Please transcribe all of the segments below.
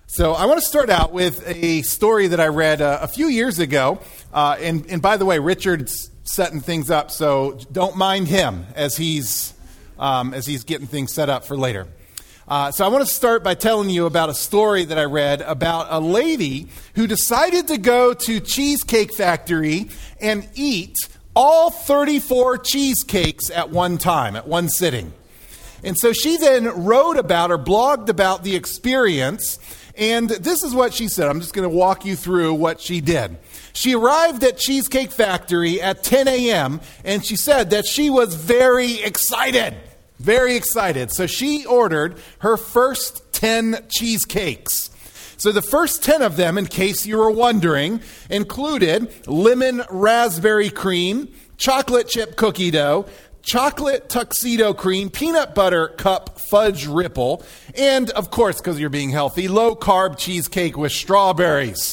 So I want to start out with a story that I read a few years ago. And by the way, Richard's setting things up, so don't mind him as he's getting things set up for later. So I want to start by telling you about a story that I read about a lady who decided to go to Cheesecake Factory and eat all 34 cheesecakes at one time, at one sitting. And so she then wrote about or blogged about the experience. And this is what she said. I'm just going to walk you through what she did. She arrived at Cheesecake Factory at 10 a.m. and she said that she was very excited. Very excited. So she ordered her first 10 cheesecakes. So the first 10 of them, in case you were wondering, included lemon raspberry cream, chocolate chip cookie dough, chocolate tuxedo cream, peanut butter cup fudge ripple, and of course, because you're being healthy, low-carb cheesecake with strawberries.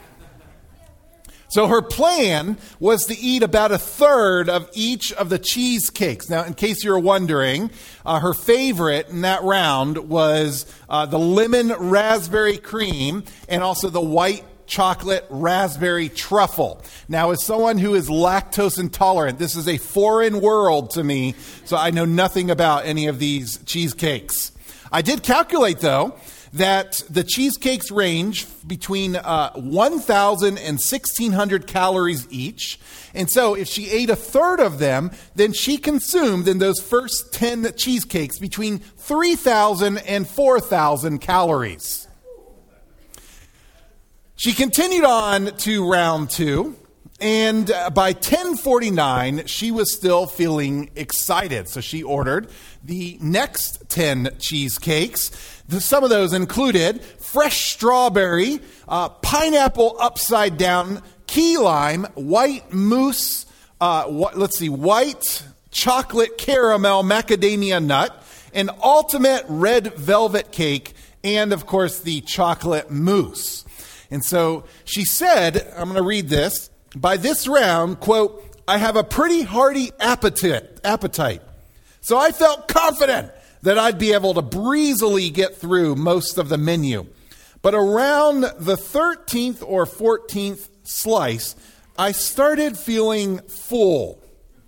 So her plan was to eat about a third of each of the cheesecakes. Now, in case you're wondering, her favorite in that round was the lemon raspberry cream and also the white chocolate raspberry truffle. Now, as someone who is lactose intolerant, this is a foreign world to me, so I know nothing about any of these cheesecakes. I did calculate, though, that the cheesecakes range between 1,000 and 1,600 calories each. And so if she ate a third of them, then she consumed in those first 10 cheesecakes between 3,000 and 4,000 calories. She continued on to round two, and by 10:49, she was still feeling excited. So she ordered the next 10 cheesecakes. Some of those included fresh strawberry, pineapple upside down, key lime, white mousse, white chocolate caramel macadamia nut, an ultimate red velvet cake, and of course the chocolate mousse. And so she said, I'm going to read this, by this round, quote, I have a pretty hearty appetite. So I felt confident that I'd be able to breezily get through most of the menu. But around the 13th or 14th slice, I started feeling full.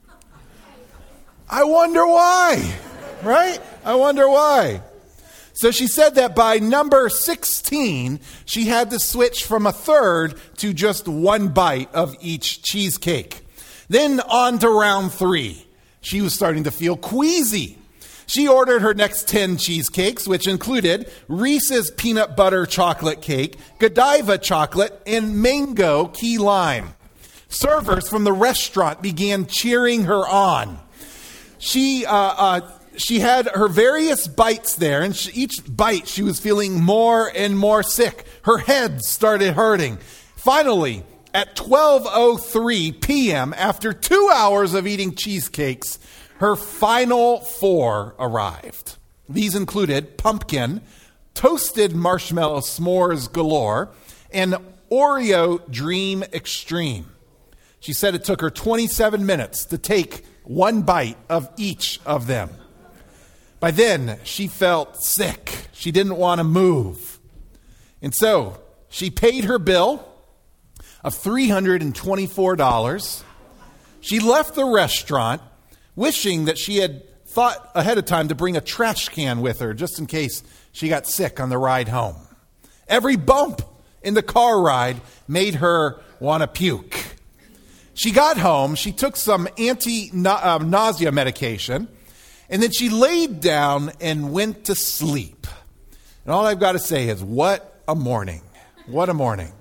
I wonder why, right? I wonder why. So she said that by number 16, she had to switch from a third to just one bite of each cheesecake. Then on to round 3. She was starting to feel queasy. She ordered her next 10 cheesecakes, which included Reese's peanut butter chocolate cake, Godiva chocolate, and mango key lime. Servers from the restaurant began cheering her on. She had her various bites there, and each bite she was feeling more and more sick. Her head started hurting. Finally, at 12:03 p.m., after 2 hours of eating cheesecakes, her final 4 arrived. These included pumpkin, toasted marshmallow s'mores galore, and Oreo Dream Extreme. She said it took her 27 minutes to take one bite of each of them. By then, she felt sick. She didn't want to move. And so she paid her bill of $324. She left the restaurant wishing that she had thought ahead of time to bring a trash can with her just in case she got sick on the ride home. Every bump in the car ride made her want to puke. She got home. She took some anti-nausea medication. And then she laid down and went to sleep. And all I've got to say is, what a morning. What a morning.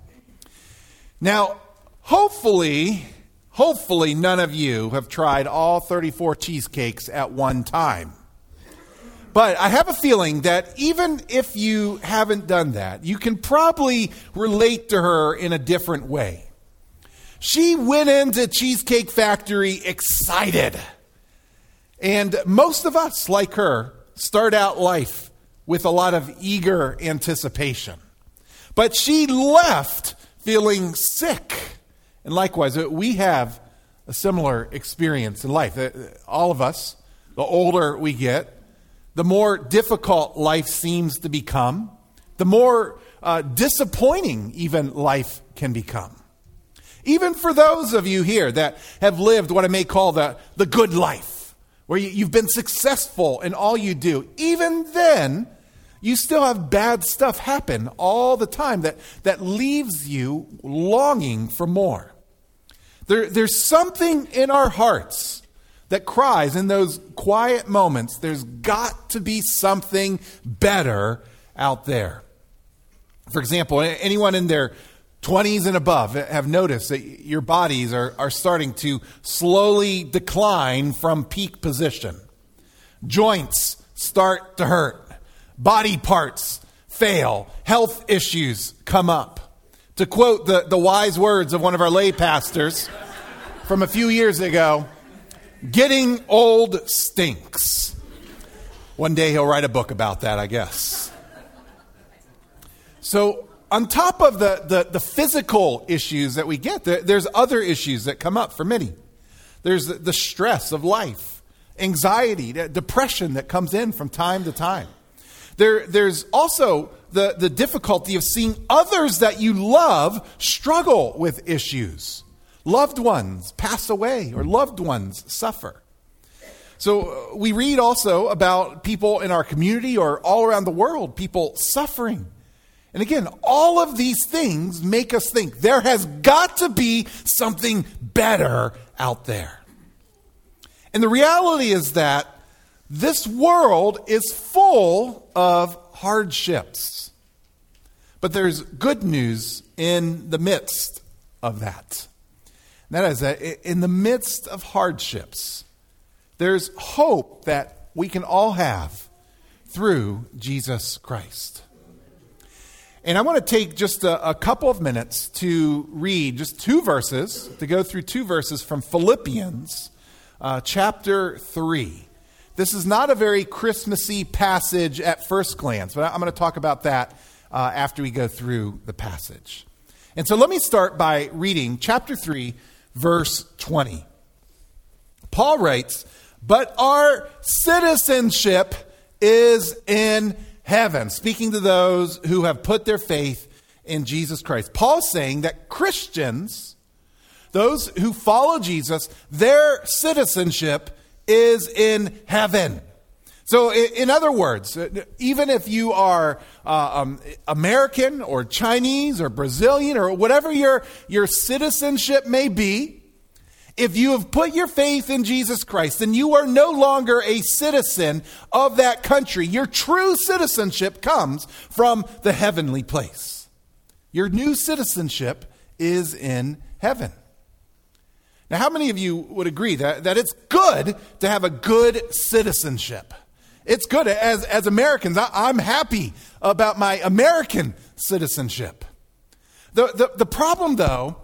Now, hopefully none of you have tried all 34 cheesecakes at one time. But I have a feeling that even if you haven't done that, you can probably relate to her in a different way. She went into Cheesecake Factory excited. And most of us, like her, start out life with a lot of eager anticipation. But she left feeling sick. And likewise, we have a similar experience in life. All of us, the older we get, the more difficult life seems to become. the more disappointing even life can become. Even for those of you here that have lived what I may call the good life, where you've been successful in all you do, even then, you still have bad stuff happen all the time that leaves you longing for more. There's something in our hearts that cries in those quiet moments, there's got to be something better out there. For example, anyone in their 20s and above have noticed that your bodies are starting to slowly decline from peak position. Joints start to hurt. Body parts fail. Health issues come up. To quote the wise words of one of our lay pastors from a few years ago, getting old stinks. One day he'll write a book about that, I guess. So on top of the physical issues that we get, there's other issues that come up for many. There's the stress of life, anxiety, depression that comes in from time to time. There's also the difficulty of seeing others that you love struggle with issues. Loved ones pass away or loved ones suffer. So we read also about people in our community or all around the world, people suffering. And again, all of these things make us think there has got to be something better out there. And the reality is that this world is full of hardships. But there's good news in the midst of that. And that is that in the midst of hardships, there's hope that we can all have through Jesus Christ. And I want to take just a couple of minutes to read just to go through two verses from Philippians chapter 3. This is not a very Christmassy passage at first glance, but I'm going to talk about that after we go through the passage. And so let me start by reading chapter 3, verse 20. Paul writes, "But our citizenship is in heaven," speaking to those who have put their faith in Jesus Christ. Paul's saying that Christians, those who follow Jesus, their citizenship is in heaven. So in other words, even if you are American or Chinese or Brazilian or whatever your citizenship may be, if you have put your faith in Jesus Christ, then you are no longer a citizen of that country. Your true citizenship comes from the heavenly place. Your new citizenship is in heaven. Now, how many of you would agree that it's good to have a good citizenship? It's good. As Americans, I'm happy about my American citizenship. The problem, though,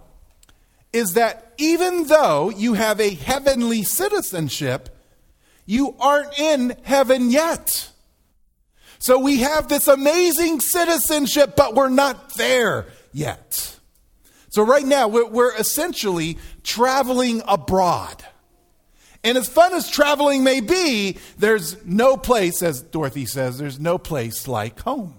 is that even though you have a heavenly citizenship, you aren't in heaven yet. So we have this amazing citizenship, but we're not there yet. So right now, we're essentially traveling abroad. And as fun as traveling may be, there's no place, as Dorothy says, there's no place like home.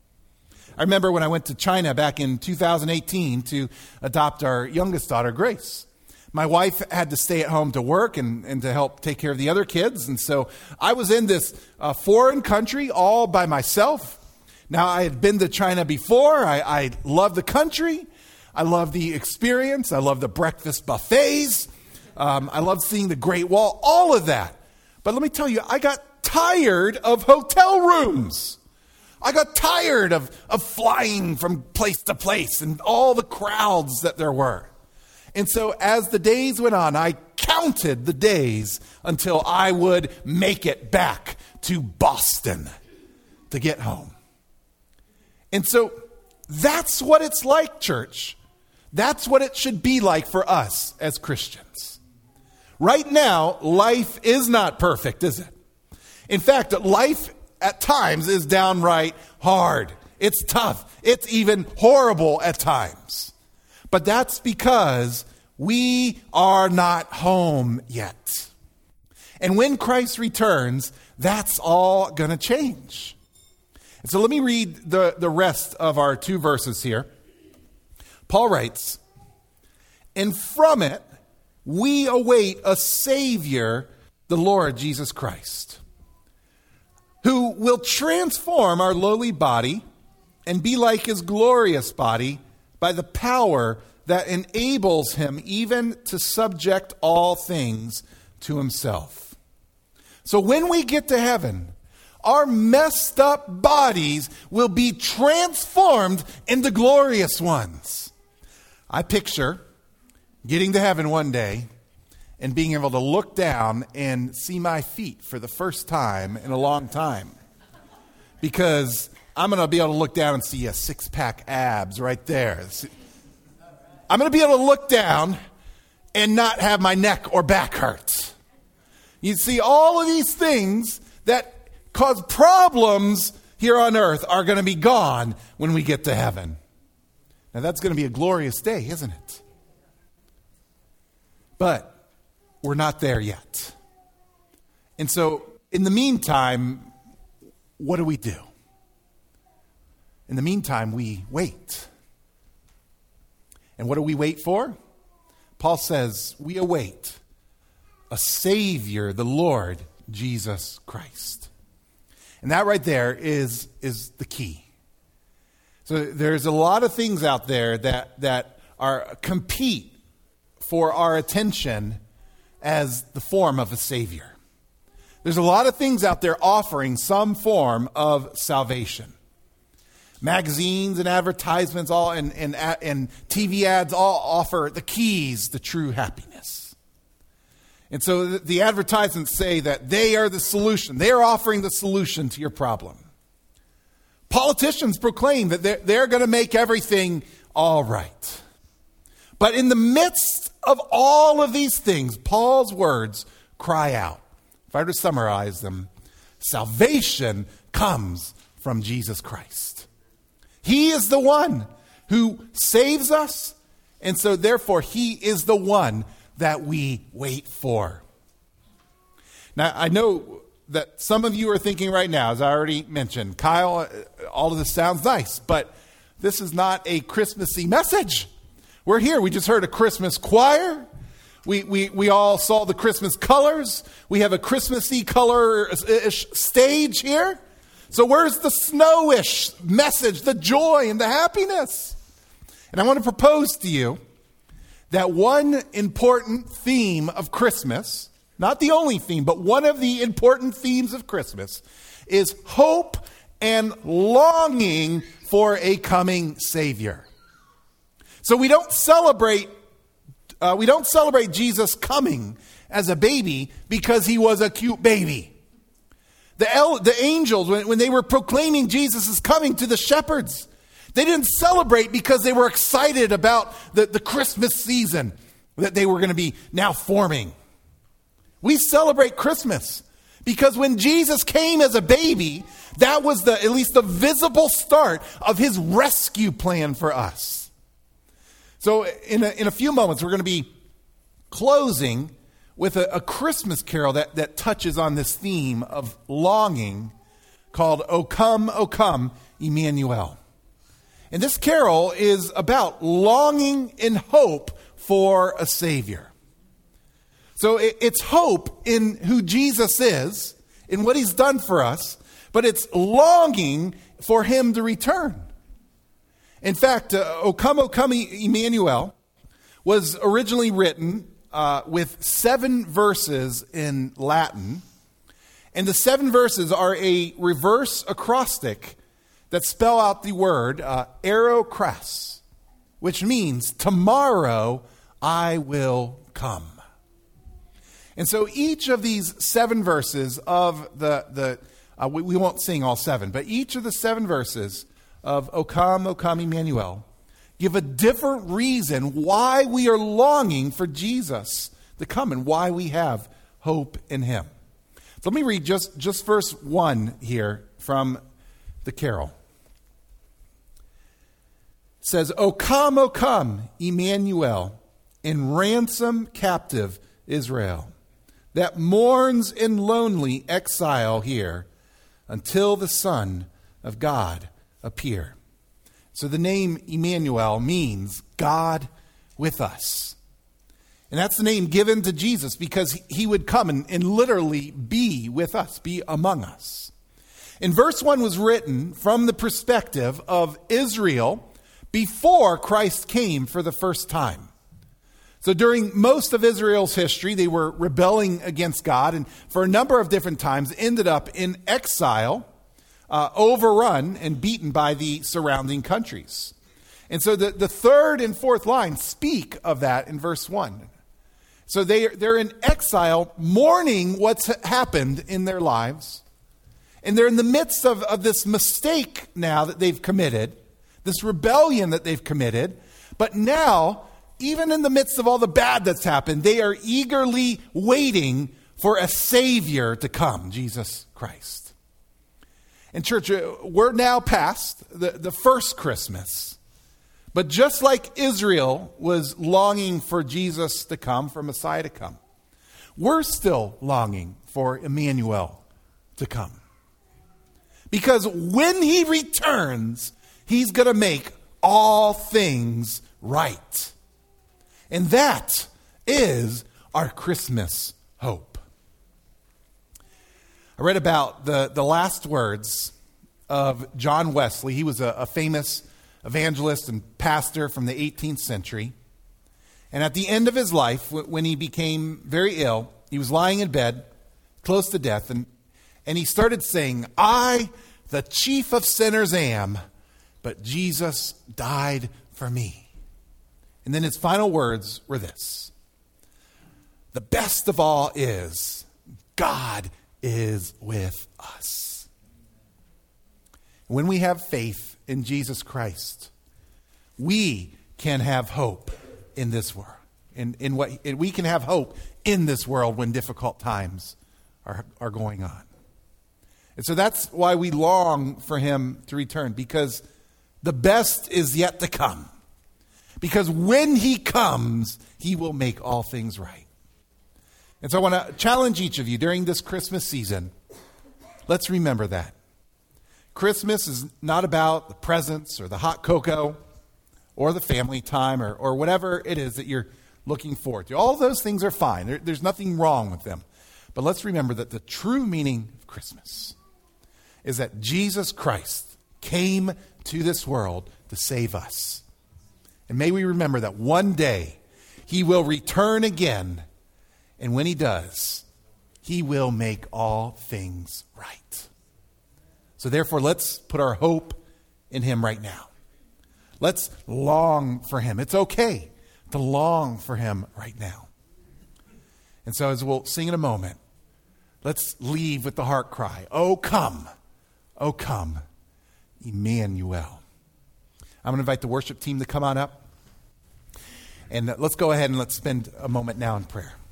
I remember when I went to China back in 2018 to adopt our youngest daughter, Grace. My wife had to stay at home to work and to help take care of the other kids. And so I was in this foreign country all by myself. Now, I had been to China before. I love the country. I love the experience. I love the breakfast buffets. I love seeing the Great Wall, all of that. But let me tell you, I got tired of hotel rooms. I got tired of flying from place to place and all the crowds that there were. And so as the days went on, I counted the days until I would make it back to Boston to get home. And so that's what it's like, church. That's what it should be like for us as Christians. Right now, life is not perfect, is it? In fact, life at times is downright hard. It's tough. It's even horrible at times. But that's because we are not home yet. And when Christ returns, that's all going to change. And so let me read the rest of our 2 verses here. Paul writes, "And from it we await a Savior, the Lord Jesus Christ, who will transform our lowly body and be like his glorious body by the power that enables him even to subject all things to himself." So when we get to heaven, our messed up bodies will be transformed into glorious ones. I picture getting to heaven one day and being able to look down and see my feet for the first time in a long time. Because I'm going to be able to look down and see a 6-pack abs right there. I'm going to be able to look down and not have my neck or back hurt. You see, all of these things that cause problems here on earth are going to be gone when we get to heaven. Now that's going to be a glorious day, isn't it? But we're not there yet. And so in the meantime, what do? In the meantime, we wait. And what do we wait for? Paul says we await a Savior, the Lord Jesus Christ. And that right there is the key. So there's a lot of things out there that are compete for our attention as the form of a Savior. There's a lot of things out there offering some form of salvation. Magazines and advertisements all and TV ads all offer the keys to true happiness. And so the advertisements say that they are the solution. They are offering the solution to your problem. Politicians proclaim that they're going to make everything all right. But in the midst of all of these things, Paul's words cry out. If I were to summarize them, salvation comes from Jesus Christ. He is the one who saves us, and so therefore he is the one that we wait for. Now, I know that some of you are thinking right now, as I already mentioned, Kyle, all of this sounds nice, but this is not a Christmassy message. We're here. We just heard a Christmas choir. We all saw the Christmas colors. We have a Christmassy color-ish stage here. So where's the snowish message, the joy and the happiness? And I want to propose to you that one important theme of Christmas, not the only theme, but one of the important themes of Christmas, is hope and longing for a coming Savior. So we don't celebrate Jesus coming as a baby because he was a cute baby. The angels, when they were proclaiming Jesus' coming to the shepherds, they didn't celebrate because they were excited about the Christmas season that they were going to be now forming. We celebrate Christmas because when Jesus came as a baby, that was at least the visible start of his rescue plan for us. So in a few moments, we're going to be closing with a Christmas carol that touches on this theme of longing called O Come, Emmanuel. And this carol is about longing and hope for a Savior. So it's hope in who Jesus is, in what he's done for us, but it's longing for him to return. In fact, O Come, Emmanuel was originally written with 7 verses in Latin. And the 7 verses are a reverse acrostic that spell out the word ero cras, which means tomorrow I will come. And so each of these 7 verses of we won't sing all 7, but each of the 7 verses of O Come, Emmanuel give a different reason why we are longing for Jesus to come and why we have hope in him. So let me read just verse 1 here from the carol. It says, O come, Emmanuel, and ransom captive Israel, that mourns in lonely exile here until the Son of God appear. So the name Emmanuel means God with us. And that's the name given to Jesus because he would come and literally be with us, be among us. And verse 1 was written from the perspective of Israel before Christ came for the first time. So during most of Israel's history, they were rebelling against God and for a number of different times ended up in exile, overrun and beaten by the surrounding countries. And so the third and fourth line speak of that in verse 1. So they're in exile, mourning what's happened in their lives. And they're in the midst of this mistake now that they've committed, this rebellion that they've committed. But now, even in the midst of all the bad that's happened, they are eagerly waiting for a Savior to come, Jesus Christ. And church, we're now past the first Christmas. But just like Israel was longing for Jesus to come, for Messiah to come, we're still longing for Emmanuel to come. Because when he returns, he's going to make all things right. And that is our Christmas hope. I read about the last words of John Wesley. He was a famous evangelist and pastor from the 18th century. And at the end of his life, when he became very ill, he was lying in bed, close to death, and he started saying, "I, the chief of sinners am, but Jesus died for me." And then his final words were this: "The best of all is, God is with us." When we have faith in Jesus Christ, we can have hope in this world. We can have hope in this world when difficult times are going on. And so that's why we long for him to return, because the best is yet to come. Because when he comes, he will make all things right. And so I want to challenge each of you during this Christmas season. Let's remember that. Christmas is not about the presents or the hot cocoa or the family time or whatever it is that you're looking forward to. All those things are fine. There's nothing wrong with them. But let's remember that the true meaning of Christmas is that Jesus Christ came to this world to save us. And may we remember that one day he will return again. And when he does, he will make all things right. So therefore, let's put our hope in him right now. Let's long for him. It's okay to long for him right now. And so as we'll sing in a moment, let's leave with the heart cry, oh come, Emmanuel. I'm going to invite the worship team to come on up. And let's go ahead and let's spend a moment now in prayer.